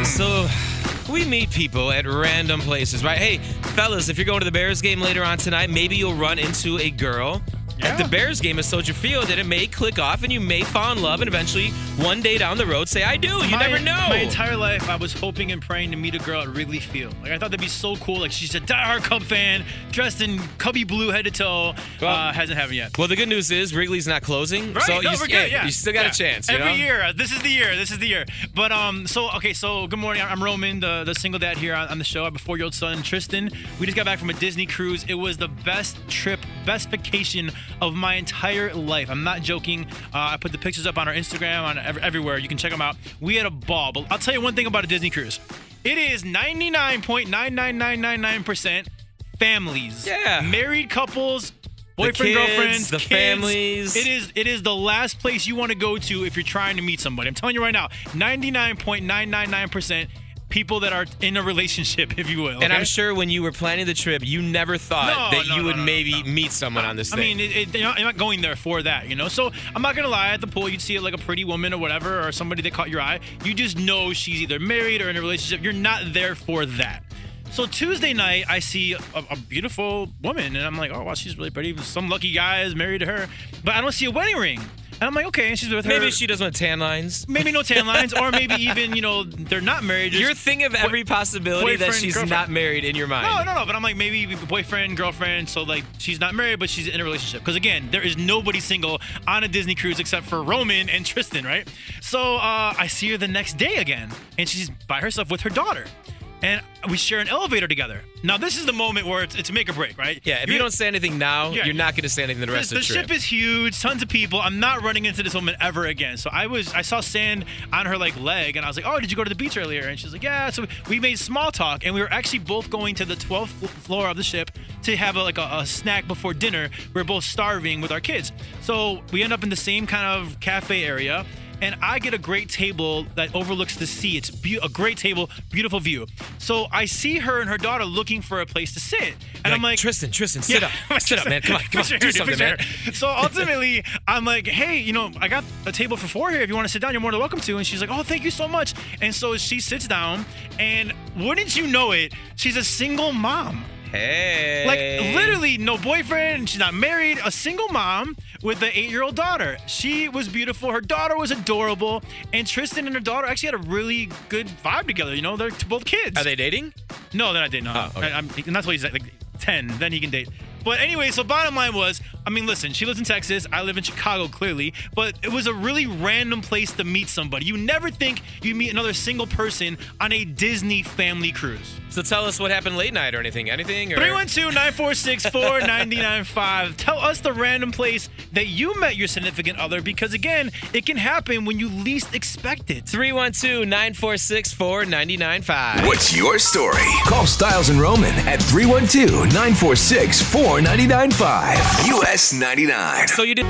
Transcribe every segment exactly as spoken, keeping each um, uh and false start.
So we meet people at random places, right? Hey, fellas, if you're going to the Bears game later on tonight, maybe you'll run into a girl Yeah. at the Bears game at Soldier Field, and it may click off, and you may fall in love, and eventually, one day down the road, say, I do. You my, never know. My entire life, I was hoping and praying to meet a girl at Wrigley Field. Like, I thought that'd be so cool. Like, she's a diehard Cub fan, dressed in Cubby blue head to toe. Well, uh, hasn't happened yet. Well, the good news is Wrigley's not closing, Right? so no, you, we're yeah, good, yeah. you still got Yeah. a chance. You Every know? year. uh, This is the year. This is the year. But, um, so, okay, so good morning. I'm Roman, the, the single dad here on, on the show. I have a four-year-old son, Tristan. We just got back from a Disney cruise. It was the best trip, best vacation of my entire life. I'm not joking. Uh, I put the pictures up on our Instagram, on ev- everywhere. You can check them out. We had a ball. But I'll tell you one thing about a Disney cruise. It is ninety-nine point nine nine nine nine nine percent families. Yeah. Married couples. Boyfriend, kids, girlfriends, the kids. families. It is it is the last place you want to go to if you're trying to meet somebody. I'm telling you right now, ninety-nine point nine nine nine percent people that are in a relationship, if you will. Okay? And I'm sure when you were planning the trip, you never thought No, that no, you no, would no, maybe no. meet someone on this I thing. mean, it, it, you're, not, you're not going there for that, you know? So I'm not going to lie, at the pool, you'd see like a pretty woman or whatever, or somebody that caught your eye. You just know she's either married or in a relationship. You're not there for that. So Tuesday night, I see a, a beautiful woman, and I'm like, oh, wow, she's really pretty. Some lucky guy is married to her. But I don't see a wedding ring. And I'm like, okay, and she's with her. Maybe she doesn't want tan lines. Maybe no tan lines, or maybe even, you know, they're not married. You're thinking of every possibility that boyfriend, she's girlfriend. not married in your mind. No, no, no. But I'm like, maybe boyfriend, girlfriend. So, like, she's not married, but she's in a relationship. Because, again, there is nobody single on a Disney cruise except for Roman and Tristan, right? So, uh, I see her the next day again, and she's by herself with her daughter. And we share an elevator together. Now, this is the moment where it's, it's make or break, right? Yeah, if You're- you don't say anything now, Yeah. you're not going to say anything the rest the, of the the trip. ship is huge, tons of people. I'm not running into this woman ever again. So I was, I saw sand on her like leg, and I was like, "Oh, did you go to the beach earlier?" And she's like, "Yeah." So we made small talk, and we were actually both going to the twelfth floor of the ship to have a, like a, a snack before dinner. We are both starving with our kids, so we end up in the same kind of cafe area. And I get a great table that overlooks the sea. It's be- a great table, beautiful view. So I see her and her daughter looking for a place to sit. And I'm like, Tristan, Tristan, sit Yeah. up. Sit up, man. Come on, come on. Fix your Do hair, something, fix your man. hair. So ultimately, I'm like, hey, you know, I got a table for four here. If you want to sit down, you're more than welcome to. And she's like, oh, thank you so much. And so she sits down, and wouldn't you know it, she's a single mom. Hey. Like, literally no boyfriend. She's not married. A single mom with an eight-year-old daughter. She was beautiful. Her daughter was adorable. And Tristan and her daughter actually had a really good vibe together. You know, they're both kids. Are they dating? No, they're not dating. No. Oh, okay. I, I'm, and that's why he's like ten. Then he can date. But anyway, so bottom line was, I mean, listen, she lives in Texas. I live in Chicago, clearly. But it was a really random place to meet somebody. You never think you meet another single person on a Disney family cruise. So tell us what happened late night or anything. Anything? Or? three one two, nine four six, four nine nine five. Tell us the random place that you met your significant other, because, again, it can happen when you least expect it. three one two, nine four six, four nine nine five. What's your story? Call Styles and Roman at three one two, nine four six, four nine nine five. U S ninety-nine. So you did.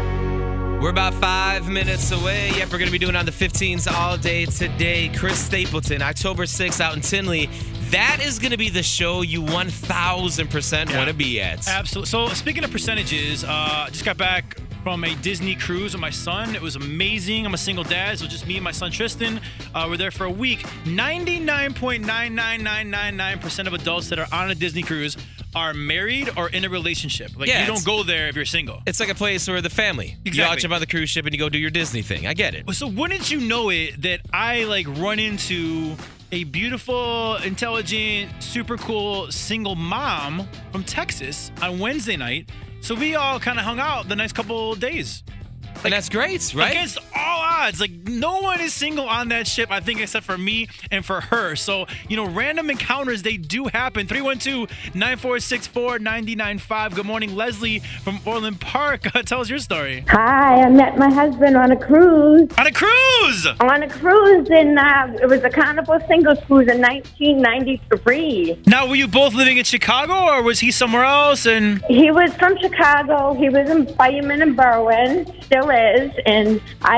We're about five minutes away. Yep, we're going to be doing on the fifteens all day today. Chris Stapleton, October sixth out in Tinley. That is going to be the show you one thousand percent Yeah. want to be at. Absolutely. So speaking of percentages, uh, just got back from a Disney cruise with my son. It was amazing. I'm a single dad, so just me and my son Tristan. Uh, we're there for a week. ninety-nine point nine nine nine nine nine percent of adults that are on a Disney cruise are married or in a relationship. Like, Yeah, you don't it's- go there if you're single. It's like a place where the family. You all Exactly. jump on the cruise ship and you go do your Disney thing. I get it. So wouldn't you know it that I like run into a beautiful, intelligent, super cool single mom from Texas on Wednesday night. So we all kind of hung out the next couple days. And that's great, right? Against all odds. Like, no one is single on that ship, I think, except for me and for her. So, you know, random encounters, they do happen. three one two, nine four six, four nine nine five. Good morning, Leslie from Orland Park. Tell us your story. Hi, I met my husband on a cruise. On a cruise! On a cruise, in uh, it was a Carnival Singles Cruise in nineteen ninety-three. Now, were you both living in Chicago, or was he somewhere else? And He was from Chicago. He was in fireman in Berwyn, still is. And I moved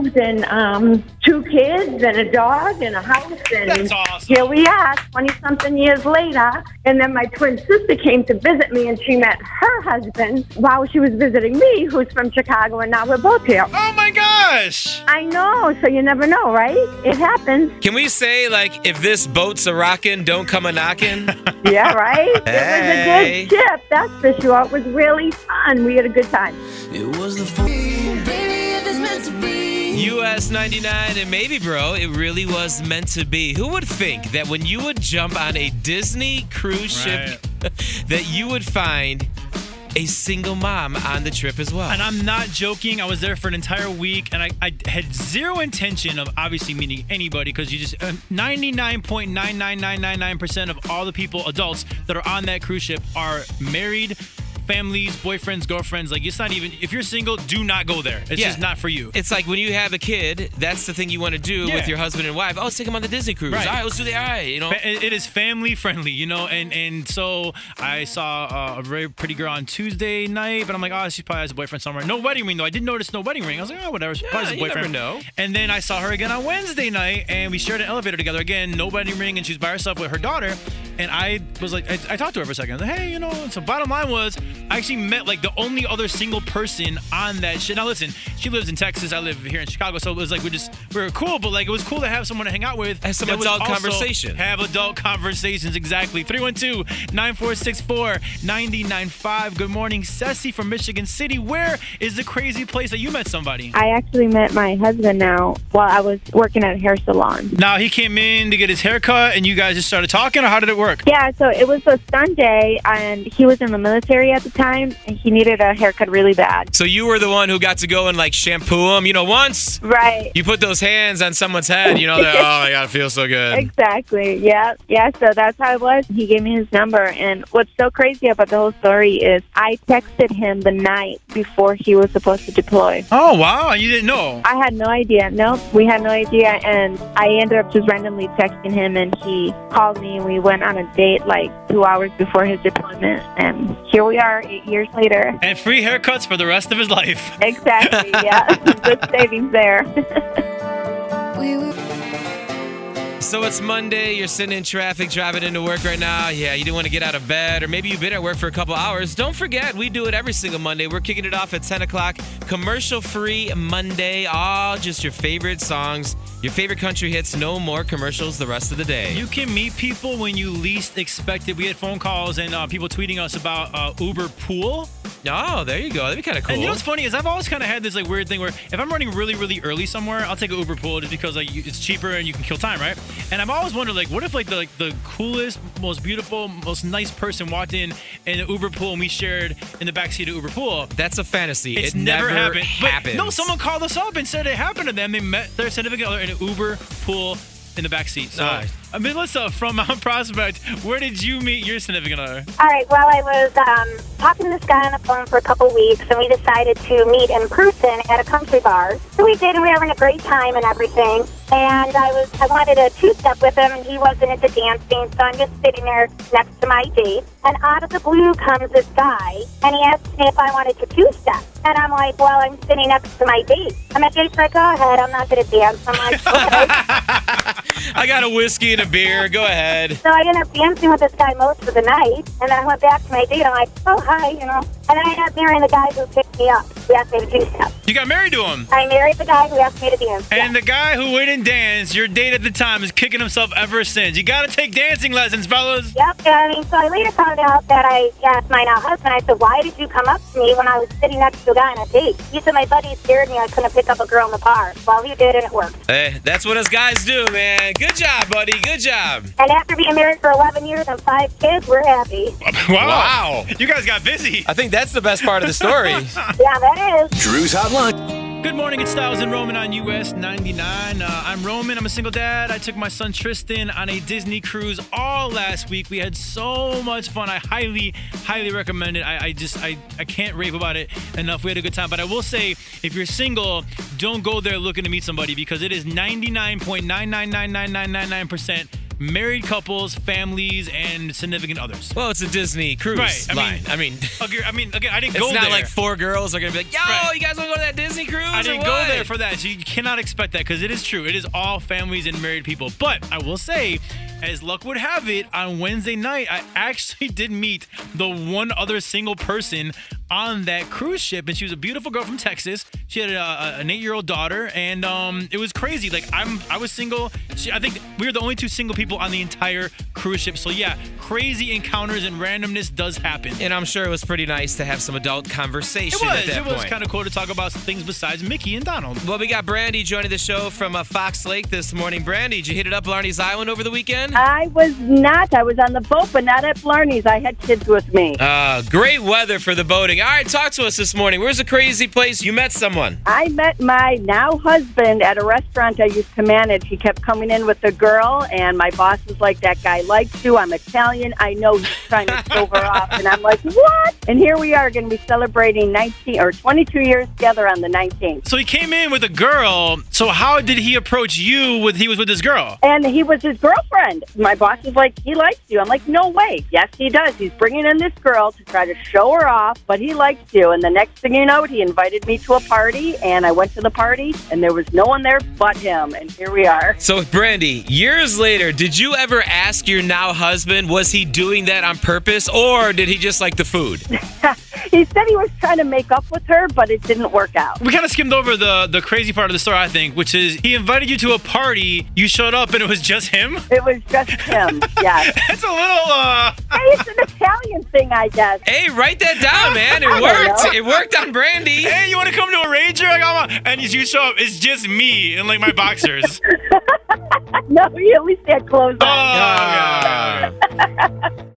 moved and um, two kids and a dog and a house. And That's awesome. Here we are, twenty-something years later. And then my twin sister came to visit me, and she met her husband while she was visiting me, who's from Chicago, and now we're both here. Oh, my gosh. I know, so you never know, right? It happens. Can we say, like, if this boat's a rockin', don't come a knockin'? Yeah, right? Hey. It was a good trip, that's for sure. It was really fun. We had a good time. It was the fun. Baby, if it's meant to be. U S ninety-nine, and maybe, bro, it really was meant to be. Who would think that when you would jump on a Disney cruise ship, that you would find a single mom on the trip as well? And I'm not joking. I was there for an entire week, and I, I had zero intention of obviously meeting anybody, because you just uh, ninety-nine point nine nine nine nine nine percent of all the people, adults, that are on that cruise ship are married, families, boyfriends, girlfriends. Like, it's not even, if you're single, do not go there. It's Yeah. just not for you. It's like when you have a kid, that's the thing you want to do Yeah. with your husband and wife. Oh, let's take them on the Disney cruise. Right. All right, let's do the, all right, you know. Fa- It is family friendly, you know, and, and so I saw uh, a very pretty girl on Tuesday night, but I'm like, oh, she probably has a boyfriend somewhere. No wedding ring, though. I did notice no wedding ring. I was like, oh, whatever. She probably has a you never boyfriend. know. And then I saw her again on Wednesday night, and we shared an elevator together. Again, no wedding ring, and she's by herself with her daughter. And I was like, I, I talked to her for a second. I was like, hey, you know, so bottom line was, I actually met like the only other single person on that shit. Now listen, she lives in Texas, I live here in Chicago, so it was like we just we were cool, but like it was cool to have someone to hang out with. Have some that was adult also- conversation. Have adult conversations, exactly. three one two, nine four six four, nine oh nine five. Good morning, Ceci from Michigan City. Where is the crazy place that you met somebody? I actually met my husband now while I was working at a hair salon. Now he came in to get his haircut, and you guys just started talking, or how did it work? Yeah, so it was a Sunday, and he was in the military at the time, and he needed a haircut really bad. So you were the one who got to go and like shampoo them. You know, once Right. you put those hands on someone's head, you know, they're, oh my God, it feels so good. Exactly. Yeah. Yeah. So that's how it was. He gave me his number. And what's so crazy about the whole story is I texted him the night before he was supposed to deploy. Oh, wow. You didn't know. I had no idea. Nope. We had no idea. And I ended up just randomly texting him, and he called me, and we went on a date like two hours before his deployment. And here we are eight years later. And free haircuts for the rest of his life. Exactly. Yeah. Good savings there. We were So it's Monday, you're sitting in traffic, driving into work right now. Yeah, you didn't want to get out of bed, or maybe you've been at work for a couple hours. Don't forget, we do it every single Monday. We're kicking it off at ten o'clock. Commercial-free Monday. All just your favorite songs, your favorite country hits. No more commercials the rest of the day. You can meet people when you least expect it. We had phone calls and uh, people tweeting us about uh, Uber Pool. Oh, there you go. That'd be kind of cool. And you know what's funny is I've always kind of had this like weird thing where if I'm running really, really early somewhere, I'll take an Uber Pool just because like you- it's cheaper and you can kill time, right? And I've always wondered like, what if like the like the coolest, most beautiful, most nice person walked in in an Uber Pool and we shared in the backseat of Uber Pool? That's a fantasy. It's it never, never happened. happens. But no, someone called us up and said it happened to them. They met their significant other in an Uber Pool in the backseat. So, Nice. I mean, Melissa from Mount Prospect, where did you meet your significant other? All right, well, I was um, talking to this guy on the phone for a couple weeks, and we decided to meet in person at a country bar. So we did, and we were having a great time and everything. And I was, I wanted a two-step with him, and he wasn't into dancing, so I'm just sitting there next to my date. And out of the blue comes this guy, and he asked me if I wanted to two-step. And I'm like, well, I'm sitting next to my date. And my date's like, go ahead, I'm not going to dance. I'm like, okay. I got a whiskey and a beer. Go ahead. So I ended up dancing with this guy most of the night, and then I went back to my date. I'm like, oh, hi, you know. And then I ended up marrying the guy who picked me up. He asked me to two-step. You got married to him. I married the guy who asked me to dance. And the guy who wouldn't dance, your date at the time, is kicking himself ever since. You got to take dancing lessons, fellas. Yep, I mean, so I later found out that I asked my now husband, I said, why did you come up to me when I was sitting next to a guy on a date? He said, my buddy scared me I couldn't pick up a girl in the bar. Well, he did, and it worked. Hey, that's what us guys do, man. Good job, buddy. Good job. And after being married for eleven years and five kids, we're happy. Wow. Wow. You guys got busy. I think that's the best part of the story. Yeah, that is. Drew's Hotline. Good morning, it's Styles and Roman on U S ninety-nine. Uh, I'm Roman, I'm a single dad. I took my son Tristan on a Disney cruise all last week. We had so much fun. I highly, highly recommend it. I, I just, I, I can't rave about it enough. We had a good time. But I will say, if you're single, don't go there looking to meet somebody because it is ninety-nine point nine nine nine nine nine nine nine percent married couples, families, and significant others. Well, it's a Disney cruise Right, I line. mean- I mean, Okay, I mean, again, I didn't it's go not there. like four girls are going to be like, yo, Right. you guys want to go to that Disney cruise? I didn't or go what? there for that, so you cannot expect that because it is true. It is all families and married people. But I will say, as luck would have it, on Wednesday night, I actually did meet the one other single person on that cruise ship, and she was a beautiful girl from Texas. She had a, a, an eight-year-old daughter, and um, it was crazy. Like I'm, I was single. She, I think we were the only two single people on the entire cruise ship. So yeah, crazy encounters and randomness does happen. And I'm sure it was pretty nice to have some adult conversation It was. at that It was point. kind of cool to talk about some things besides Mickey and Donald. Well, we got Brandy joining the show from uh, Fox Lake this morning. Brandy, did you hit it up Blarney's Island over the weekend? I was not. I was on the boat, but not at Blarney's. I had kids with me. Uh, great weather for the boating. All right, talk to us this morning. Where's a crazy place you met someone? I met my now husband at a restaurant I used to manage. He kept coming in with a girl, and my boss was like, that guy likes you. I'm Italian. I know he's trying to show her off. And I'm like, what? And here we are going to be celebrating nineteen or twenty-two years together on the nineteenth. So he came in with a girl. So how did he approach you with he was with this girl? And he was his girlfriend. My boss was like, he likes you. I'm like, no way. Yes, he does. He's bringing in this girl to try to show her off, but he likes you. And the next thing you know, he invited me to a party, and I went to the party, and there was no one there but him. And here we are. So, Brandy, years later, did you ever ask your now husband, was he doing that on purpose, or did he just like the food? He said he was trying to make up with her, but it didn't work out. We kind of skimmed over the, the crazy part of the story, I think, which is he invited you to a party, you showed up, and it was just him? It was just him, yes. That's a little, uh... Hey, it's an Italian thing, I guess. Hey, write that down, man. It I don't worked. know. It worked on Brandy. Hey, you want to come to a rager? I got my... And you show up, it's just me in, like, my boxers. No, he at least had clothes on. Oh, God.